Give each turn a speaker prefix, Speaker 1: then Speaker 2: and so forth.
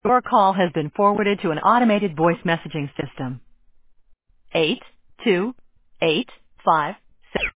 Speaker 1: Your call has been forwarded to an automated voice messaging system. 8285